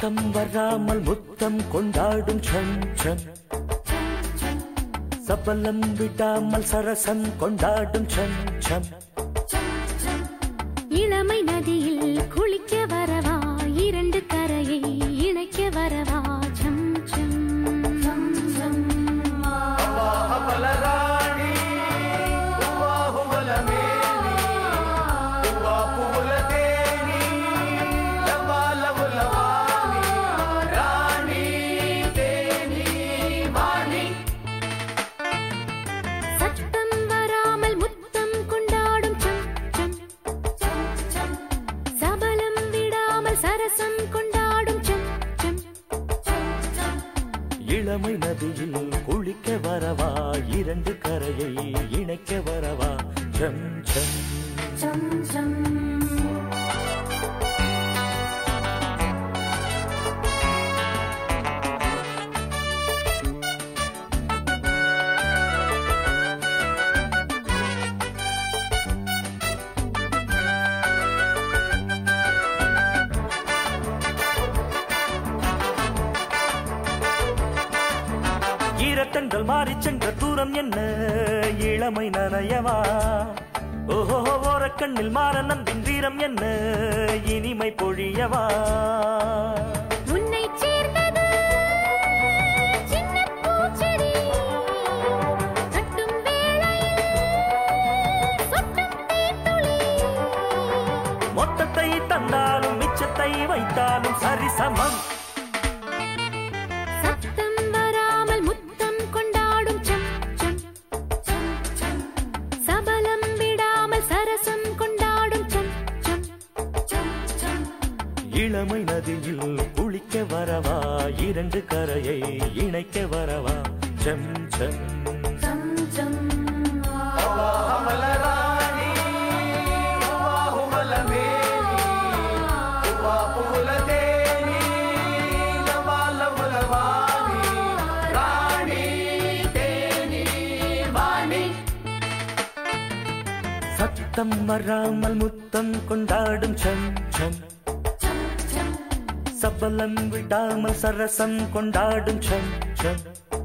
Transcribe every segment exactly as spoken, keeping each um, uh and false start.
சத்தம் வராமல் முத்தம் கொண்டாடும் சம் சம் சபலம் விடாமல் சரசம் கொண்டாடும் சம் சம் இளமை நதியில் குளிக்க வரவா இரண்டு கரையை இணைக்க வரவா சம் சம் இளமை நதியில் குளிக்க வரவா இரண்டு கரையை இணைக்க வரவா சம் சம் சம் சம் ஈரக்கண்கள் மாறி சென்ற தூரம் என்ன இளமை நனையவா ஓஹோ ஓரக்கண்ணில் மாற நம்பின் வீரம் என்ன இனிமை பொழியவா உன்னை சேர்ந்தது சின்ன பூச்செடி கட்டும் வேளையில் சொட்டும் தேன்துளி மொத்தத்தை தந்தாலும் மிச்சத்தை வைத்தாலும் சரிசமம் இளமை நதியில் குளிக்க வரவா இரண்டு கரையை இணைக்க வரவா சம் சம் சம் சம் சத்தம் வராமல் முத்தம் கொண்டாடும் சம் சம் சபலம் விடாமல் சரசம் கொண்டாடும் சம் சம்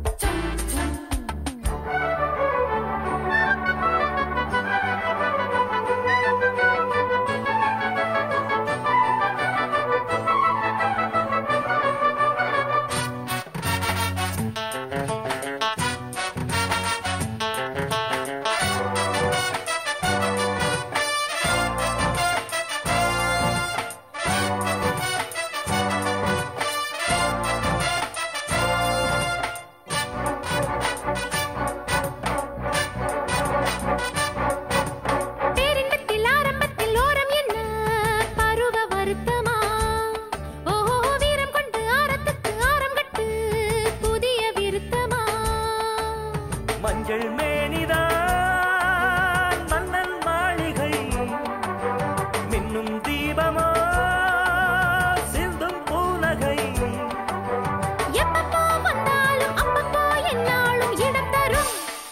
மஞ்சள் மேனிதான் மன்னன் மாளிகை மின்னும் தீபமோ சிந்தும் பூநகை எப்பப்போ வந்தாலும் அப்பப்போ என்னாலும் இடம் தரும்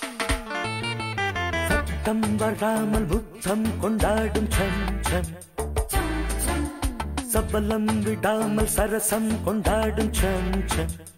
சத்தம் வராமல் முத்தம் கொண்டாடும் சம் சம் சபலம் விடாமல் சரசம் கொண்டாடும் சம் சம்